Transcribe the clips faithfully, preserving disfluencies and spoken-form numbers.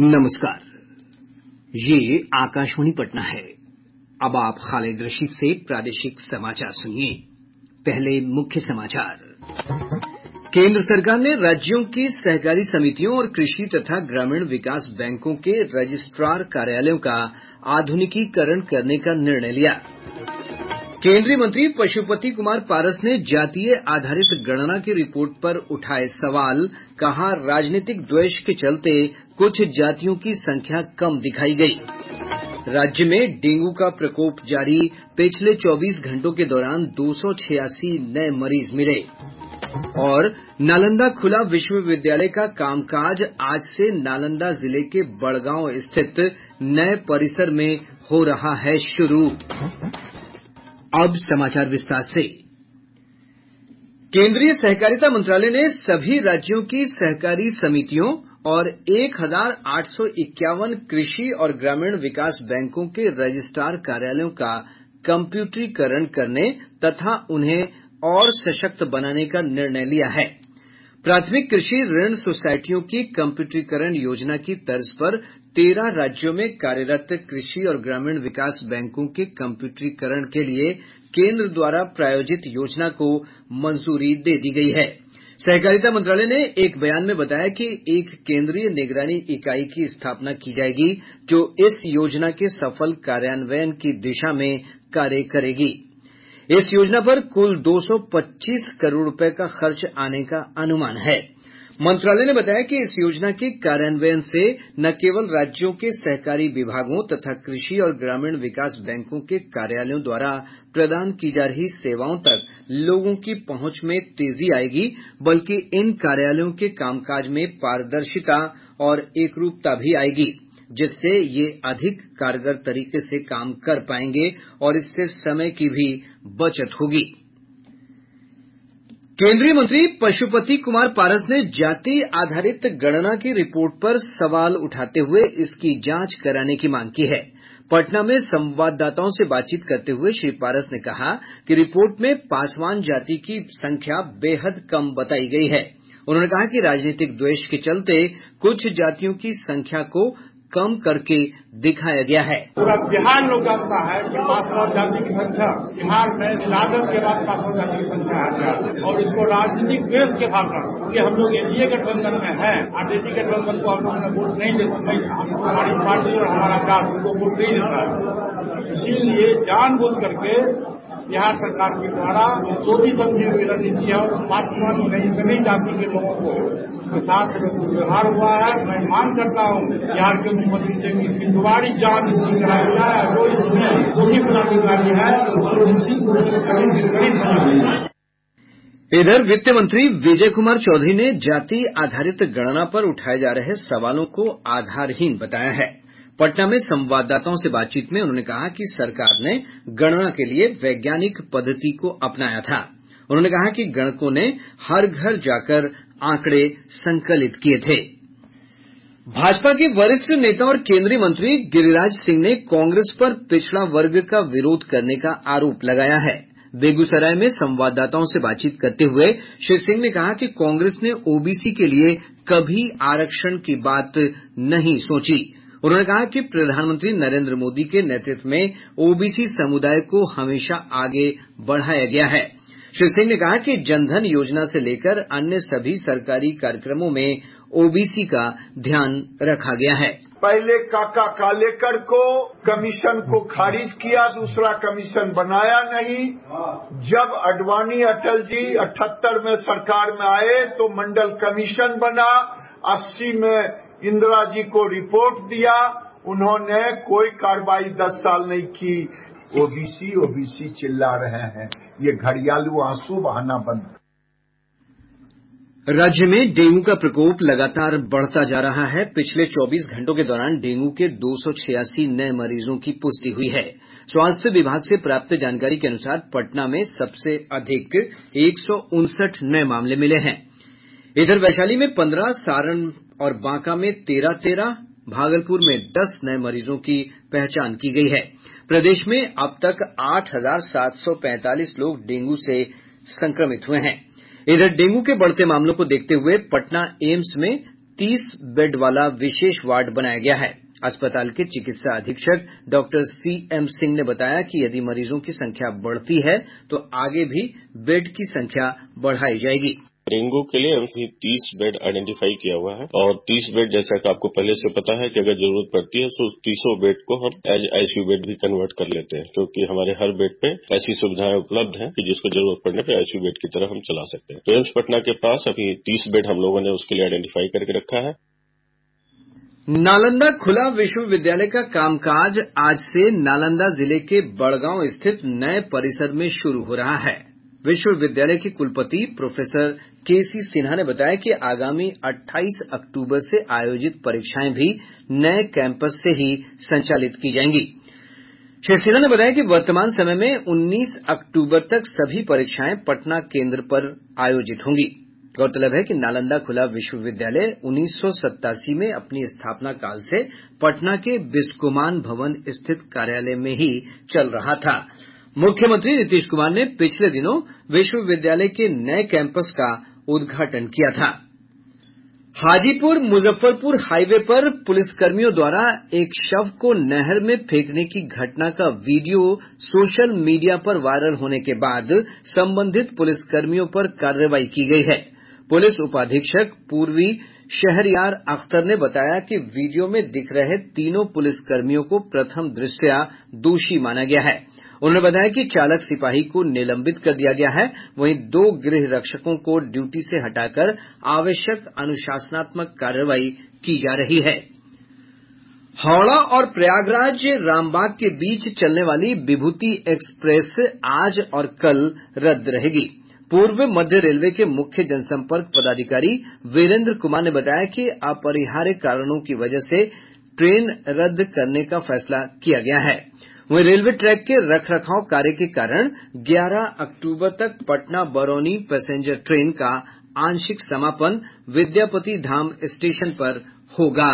नमस्कार, ये आकाशवाणी पटना है। अब आप खालिद रशीद से प्रादेशिक समाचार सुनिए। पहले मुख्य समाचार। केंद्र सरकार ने राज्यों की सहकारी समितियों और कृषि तथा ग्रामीण विकास बैंकों के रजिस्ट्रार कार्यालयों का आधुनिकीकरण करने का निर्णय लिया। केंद्रीय मंत्री पशुपति कुमार पारस ने जातीय आधारित गणना की रिपोर्ट पर उठाए सवाल, कहा राजनीतिक द्वेष के चलते कुछ जातियों की संख्या कम दिखाई गई। राज्य में डेंगू का प्रकोप जारी, पिछले चौबीस घंटों के दौरान दो सौ छियासी नए मरीज मिले। और नालंदा खुला विश्वविद्यालय का कामकाज आज से नालंदा जिले के बड़गांव स्थित नए परिसर में हो रहा है शुरू। अब समाचार विस्तार से। केंद्रीय सहकारिता मंत्रालय ने सभी राज्यों की सहकारी समितियों और एक हजार आठ सौ इक्यावन कृषि और ग्रामीण विकास बैंकों के रजिस्ट्रार कार्यालयों का कम्प्यूटरीकरण करने तथा उन्हें और सशक्त बनाने का निर्णय लिया है। प्राथमिक कृषि ऋण सोसायटियों की कम्प्यूटरीकरण योजना की तर्ज पर तेरह राज्यों में कार्यरत कृषि और ग्रामीण विकास बैंकों के कम्प्यूटरीकरण के लिए केंद्र द्वारा प्रायोजित योजना को मंजूरी दे दी गई है। सहकारिता मंत्रालय ने एक बयान में बताया कि एक केंद्रीय निगरानी इकाई की स्थापना की जाएगी जो इस योजना के सफल कार्यान्वयन की दिशा में कार्य करेगी। इस योजना पर कुल दो सौ पच्चीस करोड़ रुपए का खर्च आने का अनुमान है। मंत्रालय ने बताया कि इस योजना के कार्यान्वयन से न केवल राज्यों के सहकारी विभागों तथा कृषि और ग्रामीण विकास बैंकों के कार्यालयों द्वारा प्रदान की जा रही सेवाओं तक लोगों की पहुंच में तेजी आएगी, बल्कि इन कार्यालयों के कामकाज में पारदर्शिता और एकरूपता भी आएगी, जिससे ये अधिक कारगर तरीके से काम कर पाएंगे और इससे समय की भी बचत होगी। केंद्रीय मंत्री पशुपति कुमार पारस ने जाति आधारित गणना की रिपोर्ट पर सवाल उठाते हुए इसकी जांच कराने की मांग की है। पटना में संवाददाताओं से बातचीत करते हुए श्री पारस ने कहा कि रिपोर्ट में पासवान जाति की संख्या बेहद कम बताई गई है। उन्होंने कहा कि राजनीतिक द्वेष के चलते कुछ जातियों की संख्या को कम करके दिखाया गया है। पूरा बिहार लोग जानता है कि पासवान जाति की संख्या बिहार में यादव के बाद पासवान जाति की संख्या है और इसको राजनीतिक द्वेष के कारण कि हम लोग एनडीए गठबंधन में हैं, आरजेडी गठबंधन को हम लोगों ने वोट नहीं देते, हमारी पार्टी और हमारा काज उनको वोट नहीं देता है। इसीलिए जानबूझ करके बिहार सरकार के द्वारा जो भी समझी हुई रणनीति है और पासवान नहीं सभी जाति के लोगों को के साथ व्यवहार हुआ है। मैं मांग करता हूँ बिहार के मुख्यमंत्री से इसकी दोबारी जांच इसकी कराई जाए, जो इसमें दोषी पदाधिकारी है उसको इसकी कड़ी से कड़ी सजा मिले। इधर वित्त मंत्री विजय कुमार चौधरी ने जाति आधारित गणना पर उठाए जा रहे सवालों को आधारहीन बताया है। पटना में संवाददाताओं से बातचीत में उन्होंने कहा कि सरकार ने गणना के लिए वैज्ञानिक पद्धति को अपनाया था। उन्होंने कहा कि गणकों ने हर घर जाकर आंकड़े संकलित किए थे। भाजपा के वरिष्ठ नेता और केंद्रीय मंत्री गिरिराज सिंह ने कांग्रेस पर पिछड़ा वर्ग का विरोध करने का आरोप लगाया है। बेगूसराय में संवाददाताओं से बातचीत करते हुए श्री सिंह ने कहा कि कांग्रेस ने ओबीसी के लिए कभी आरक्षण की बात नहीं सोची। उन्होंने कहा कि प्रधानमंत्री नरेंद्र मोदी के नेतृत्व में ओबीसी समुदाय को हमेशा आगे बढ़ाया गया है। श्री सिंह ने कहा कि जनधन योजना से लेकर अन्य सभी सरकारी कार्यक्रमों में ओबीसी का ध्यान रखा गया है। पहले काका कालेकर को कमीशन को खारिज किया, दूसरा कमीशन बनाया नहीं। जब अडवाणी अटल जी अठहत्तर में सरकार में आए तो मंडल कमीशन बना। अस्सी में इंदिरा जी को रिपोर्ट दिया, उन्होंने कोई कार्रवाई दस साल नहीं की। ओबीसी ओबीसी चिल्ला रहे हैं, ये घड़ियालू आंसू बहाना बंद। राज्य में डेंगू का प्रकोप लगातार बढ़ता जा रहा है। पिछले चौबीस घंटों के दौरान डेंगू के दो सौ छियासी नए मरीजों की पुष्टि हुई है। स्वास्थ्य विभाग से प्राप्त जानकारी के अनुसार पटना में सबसे अधिक एक सौ उनसठ नए मामले मिले हैं। इधर वैशाली में पंद्रह, सारण और बांका में तेरह तेरह, भागलपुर में दस नए मरीजों की पहचान की गई है। प्रदेश में अब तक आठ हजार सात सौ पैंतालीस लोग डेंगू से संक्रमित हुए हैं। इधर डेंगू के बढ़ते मामलों को देखते हुए पटना एम्स में तीस बेड वाला विशेष वार्ड बनाया गया है। अस्पताल के चिकित्सा अधीक्षक डॉक्टर सी एम सिंह ने बताया कि यदि मरीजों की संख्या बढ़ती है तो आगे भी बेड की संख्या बढ़ाई जाएगी। डेंगू के लिए हमने तीस बेड आइडेंटिफाई किया हुआ है और तीस बेड जैसा कि आपको पहले से पता है कि अगर जरूरत पड़ती है तो तीसों बेड को हम एज आईसीयू बेड भी कन्वर्ट कर लेते हैं, क्योंकि हमारे हर बेड पे ऐसी सुविधाएं उपलब्ध हैं कि जिसको जरूरत पड़ने पे आईसीयू बेड की तरह हम चला सकते हैं। तो एम्स पटना के पास अभी तीस बेड हम लोगों ने उसके लिए आइडेंटिफाई करके रखा है। नालंदा खुला विश्वविद्यालय का कामकाज आज से नालंदा जिले के बड़गांव स्थित नए परिसर में शुरू हो रहा है। विश्वविद्यालय के कुलपति प्रोफेसर के सी सिन्हा ने बताया कि आगामी अट्ठाईस अक्टूबर से आयोजित परीक्षाएं भी नए कैंपस से ही संचालित की जाएंगी। श्री सिन्हा ने बताया कि वर्तमान समय में उन्नीस अक्टूबर तक सभी परीक्षाएं पटना केंद्र पर आयोजित होंगी। गौरतलब है कि नालंदा खुला विश्वविद्यालय उन्नीस सौ सत्तासी में अपनी स्थापना काल से पटना के बिस्कोमान भवन स्थित कार्यालय में ही चल रहा था। मुख्यमंत्री नीतीश कुमार ने पिछले दिनों विश्वविद्यालय के नए कैंपस का उद्घाटन किया था। हाजीपुर मुजफ्फरपुर हाईवे पर पुलिसकर्मियों द्वारा एक शव को नहर में फेंकने की घटना का वीडियो सोशल मीडिया पर वायरल होने के बाद संबंधित पुलिसकर्मियों पर कार्रवाई की गई है। पुलिस उपाधीक्षक पूर्वी शहरयार अख्तर ने बताया कि वीडियो में दिख रहे तीनों पुलिसकर्मियों को प्रथम दृष्टया दोषी माना गया है। उन्होंने बताया कि चालक सिपाही को निलंबित कर दिया गया है, वहीं दो गृह रक्षकों को ड्यूटी से हटाकर आवश्यक अनुशासनात्मक कार्रवाई की जा रही है। हावड़ा और प्रयागराज रामबाग के बीच चलने वाली विभूति एक्सप्रेस आज और कल रद्द रहेगी। पूर्व मध्य रेलवे के मुख्य जनसंपर्क पदाधिकारी वीरेंद्र कुमार ने बताया कि अपरिहार्य कारणों की वजह से ट्रेन रद्द करने का फैसला किया गया है। वहीं रेलवे ट्रैक के रखरखाव कार्य के कारण ग्यारह अक्टूबर तक पटना बरौनी पैसेंजर ट्रेन का आंशिक समापन विद्यापति धाम स्टेशन पर होगा।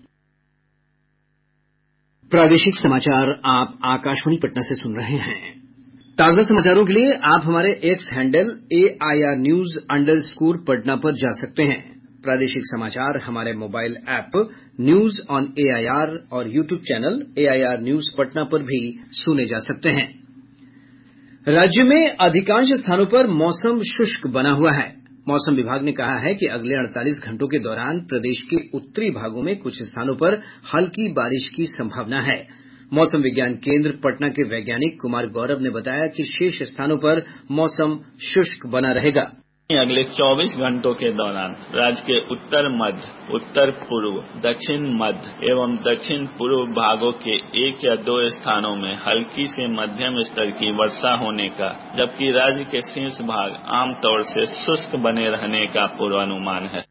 प्रादेशिक समाचार आप आकाशवाणी पटना से सुन रहे हैं। ताजा समाचारों के लिए आप हमारे X handle AIR news underscore Patna पर जा सकते हैं। प्रादेशिक समाचार हमारे mobile app news on AIR और YouTube channel AIR news Patna पर भी सुने जा सकते हैं। राज्य में अधिकांश स्थानों पर मौसम शुष्क बना हुआ है। मौसम विभाग ने कहा है कि अगले अड़तालीस घंटों के दौरान प्रदेश के उत्तरी भागों में कुछ स्थानों पर हल्की बारिश की संभावना है। मौसम विज्ञान केंद्र पटना के वैज्ञानिक कुमार गौरव ने बताया कि शेष स्थानों पर मौसम शुष्क बना रहेगा। अगले चौबीस घंटों के दौरान राज्य के उत्तर मध्य, उत्तर पूर्व, दक्षिण मध्य एवं दक्षिण पूर्व भागों के एक या दो स्थानों में हल्की से मध्यम स्तर की वर्षा होने का, जबकि राज्य के शेष भाग आमतौर से शुष्क बने रहने का पूर्वानुमान है।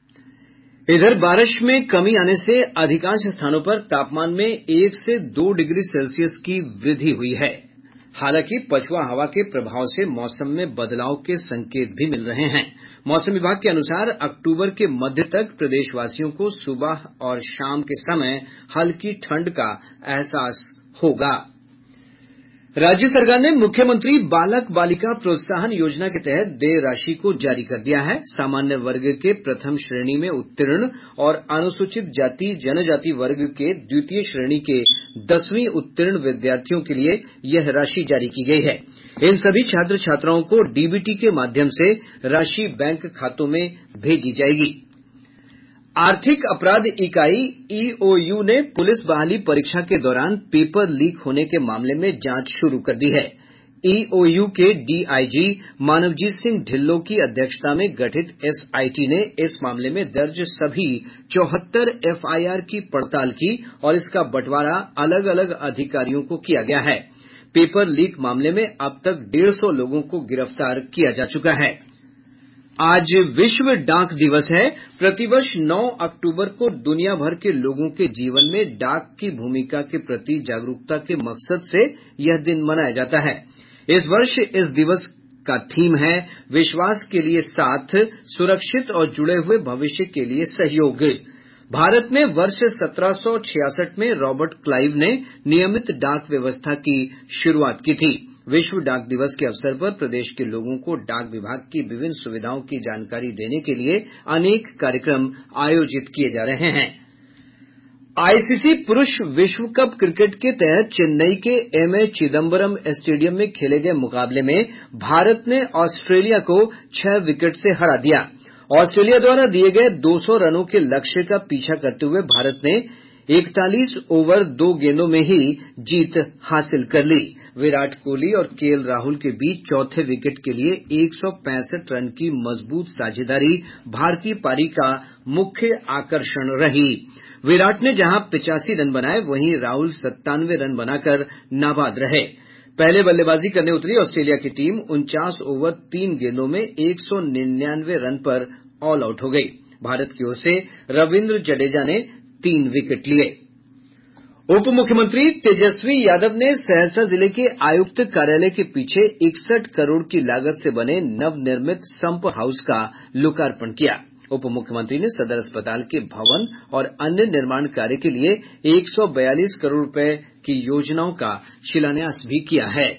इधर बारिश में कमी आने से अधिकांश स्थानों पर तापमान में एक से दो डिग्री सेल्सियस की वृद्धि हुई है। हालांकि पछुआ हवा के प्रभाव से मौसम में बदलाव के संकेत भी मिल रहे हैं। मौसम विभाग के अनुसार अक्टूबर के मध्य तक प्रदेशवासियों को सुबह और शाम के समय हल्की ठंड का एहसास होगा। राज्य सरकार ने मुख्यमंत्री बालक बालिका प्रोत्साहन योजना के तहत देय राशि को जारी कर दिया है। सामान्य वर्ग के प्रथम श्रेणी में उत्तीर्ण और अनुसूचित जाति जनजाति वर्ग के द्वितीय श्रेणी के दसवीं उत्तीर्ण विद्यार्थियों के लिए यह राशि जारी की गई है। इन सभी छात्र छात्राओं को डीबीटी के माध्यम से राशि बैंक खातों में भेजी जाएगी। आर्थिक अपराध इकाई ईओयू ने पुलिस बहाली परीक्षा के दौरान पेपर लीक होने के मामले में जांच शुरू कर दी है। ईओयू के डीआईजी मानवजीत सिंह ढिल्लों की अध्यक्षता में गठित एसआईटी ने इस मामले में दर्ज सभी चौहत्तर एफआईआर की पड़ताल की और इसका बंटवारा अलग अलग अधिकारियों को किया गया है। पेपर लीक मामले में अब तक डेढ़ सौ लोगों को गिरफ्तार किया जा चुका है। आज विश्व डाक दिवस है। प्रतिवर्ष नौ अक्टूबर को दुनिया भर के लोगों के जीवन में डाक की भूमिका के प्रति जागरूकता के मकसद से यह दिन मनाया जाता है। इस वर्ष इस दिवस का थीम है विश्वास के लिए साथ, सुरक्षित और जुड़े हुए भविष्य के लिए सहयोग। भारत में वर्ष सत्रह सौ छियासठ में रॉबर्ट क्लाइव ने नियमित डाक व्यवस्था की शुरुआत की थी। विश्व डाक दिवस के अवसर पर प्रदेश के लोगों को डाक विभाग की विभिन्न सुविधाओं की जानकारी देने के लिए अनेक कार्यक्रम आयोजित किए जा रहे हैं। आईसीसी पुरुष विश्व कप क्रिकेट के तहत चेन्नई के एमए चिदम्बरम स्टेडियम में खेले गए मुकाबले में भारत ने ऑस्ट्रेलिया को छह विकेट से हरा दिया। ऑस्ट्रेलिया द्वारा दिए गए दो सौ रनों के लक्ष्य का पीछा करते हुए भारत ने इकतालीस ओवर दो गेंदों में ही जीत हासिल कर ली। विराट कोहली और केएल राहुल के बीच चौथे विकेट के लिए एक सौ पैंसठ रन की मजबूत साझेदारी भारतीय पारी का मुख्य आकर्षण रही। विराट ने जहां पिचासी रन बनाए, वहीं राहुल सत्तानवे रन बनाकर नाबाद रहे। पहले बल्लेबाजी करने उतरी ऑस्ट्रेलिया की टीम उनचास ओवर तीन गेंदों में एक सौ निन्यानवे रन पर ऑल आउट हो गई। भारत की ओर से रविंद्र जडेजा ने तीन विकेट लिए। उप मुख्यमंत्री तेजस्वी यादव ने सहरसा जिले के आयुक्त कार्यालय के पीछे इकसठ करोड़ की लागत से बने नवनिर्मित संप हाउस का लोकार्पण किया। उप मुख्यमंत्री ने सदर अस्पताल के भवन और अन्य निर्माण कार्य के लिए एक सौ बयालीस करोड़ रुपए की योजनाओं का शिलान्यास भी किया है।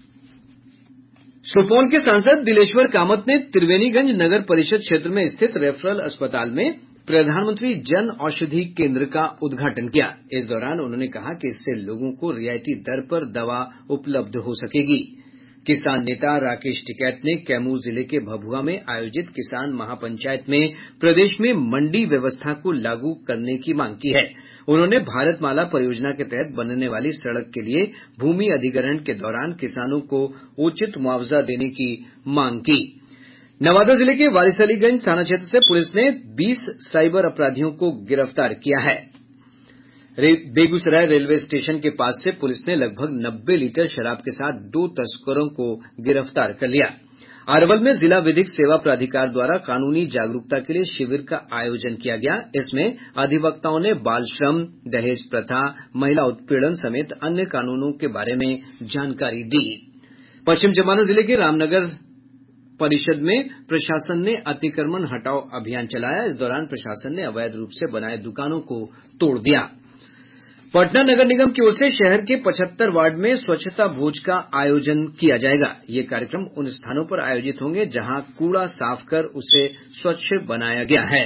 सुपौल के सांसद दिलेश्वर कामत ने त्रिवेणीगंज नगर परिषद क्षेत्र में स्थित रेफरल अस्पताल में प्रधानमंत्री जन औषधि केंद्र का उद्घाटन किया। इस दौरान उन्होंने कहा कि इससे लोगों को रियायती दर पर दवा उपलब्ध हो सकेगी। किसान नेता राकेश टिकैत ने कैमूर जिले के भभुआ में आयोजित किसान महापंचायत में प्रदेश में मंडी व्यवस्था को लागू करने की मांग की है। उन्होंने भारतमाला परियोजना के तहत बनने वाली सड़क के लिए भूमि अधिग्रहण के दौरान किसानों को उचित मुआवजा देने की मांग की। नवादा जिले के वारिसलीगंज थाना क्षेत्र से पुलिस ने बीस साइबर अपराधियों को गिरफ्तार किया है। बेगूसराय रेलवे स्टेशन के पास से पुलिस ने लगभग नब्बे लीटर शराब के साथ दो तस्करों को गिरफ्तार कर लिया। अरवल में जिला विधिक सेवा प्राधिकार द्वारा कानूनी जागरूकता के लिए शिविर का आयोजन किया गया। इसमें अधिवक्ताओं ने बाल श्रम, दहेज प्रथा, महिला उत्पीड़न समेत अन्य कानूनों के बारे में जानकारी दी। पश्चिम चंपारण जिले के रामनगर परिषद में प्रशासन ने अतिक्रमण हटाओ अभियान चलाया। इस दौरान प्रशासन ने अवैध रूप से बनाए दुकानों को तोड़ दिया। पटना नगर निगम की ओर से शहर के पचहत्तर वार्ड में स्वच्छता भोज का आयोजन किया जाएगा। ये कार्यक्रम उन स्थानों पर आयोजित होंगे जहां कूड़ा साफ कर उसे स्वच्छ बनाया गया है।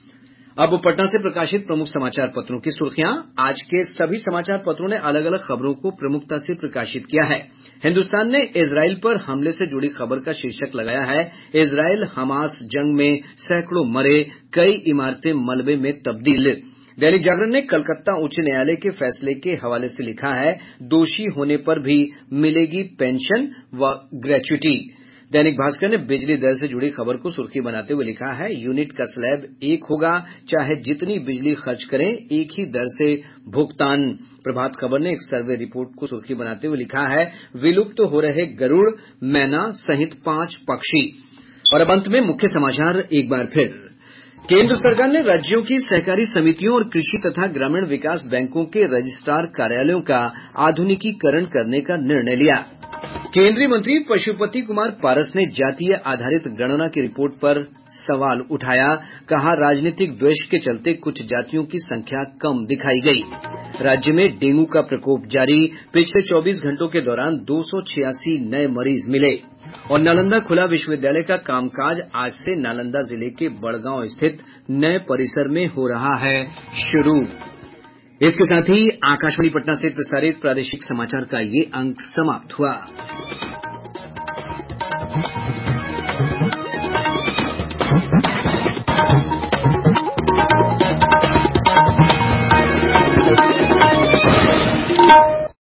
अब पटना से प्रकाशित प्रमुख समाचार पत्रों की सुर्खियां। आज के सभी समाचार पत्रों ने अलग अलग खबरों को प्रमुखता से प्रकाशित किया है। हिन्दुस्तान ने इजराइल पर हमले से जुड़ी खबर का शीर्षक लगाया है, इजराइल हमास जंग में सैकड़ों मरे, कई इमारतें मलबे में तब्दील। दैनिक जागरण ने कलकत्ता उच्च न्यायालय के फैसले के हवाले से लिखा है, दोषी होने पर भी मिलेगी पेंशन व ग्रेच्युटी। दैनिक भास्कर ने बिजली दर से जुड़ी खबर को सुर्खी बनाते हुए लिखा है, यूनिट का स्लैब एक होगा, चाहे जितनी बिजली खर्च करें एक ही दर से भुगतान। प्रभात खबर ने एक सर्वे रिपोर्ट को सुर्खी बनाते हुए लिखा है, विलुप्त तो हो रहे गरुड़, मैना सहित पांच पक्षी। और अब अंत में मुख्य समाचार एक बार फिर। केंद्र सरकार ने राज्यों की सहकारी समितियों और कृषि तथा ग्रामीण विकास बैंकों के रजिस्ट्रार कार्यालयों का आधुनिकीकरण करने का निर्णय लिया। केंद्रीय मंत्री पशुपति कुमार पारस ने जातीय आधारित गणना की रिपोर्ट पर सवाल उठाया। कहा, राजनीतिक द्वेष के चलते कुछ जातियों की संख्या कम दिखाई गई। राज्य में डेंगू का प्रकोप जारी, पिछले चौबीस घंटों के दौरान दो सौ छियासी नए मरीज मिले। और नालंदा खुला विश्वविद्यालय का कामकाज आज से नालंदा जिले के बड़गांव स्थित नए परिसर में हो रहा है शुरू। इसके साथ ही आकाशवाणी पटना से प्रसारित प्रादेशिक समाचार का ये अंक समाप्त हुआ।